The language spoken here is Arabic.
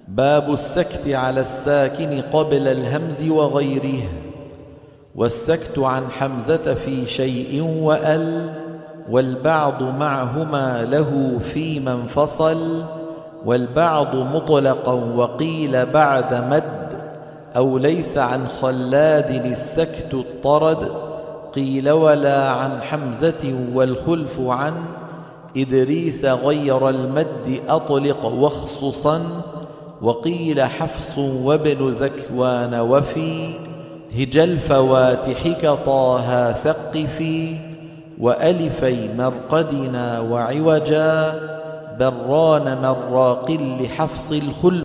باب السكت على الساكن قبل الهمز وغيره. والسكت عن حمزة في شيء وأل، والبعض معهما له فيما انفصل، والبعض مطلقا وقيل بعد مد، أو ليس عن خلاد السكت اضطرد. قيل ولا عن حمزة والخلف عن إدريس غير المد أطلق واخصصا. وقيل حفص وابن ذكوان وفي هج الفواتح كطه ثقفي. وألفي مرقدنا وعوجا بران مراق لحفص الخلف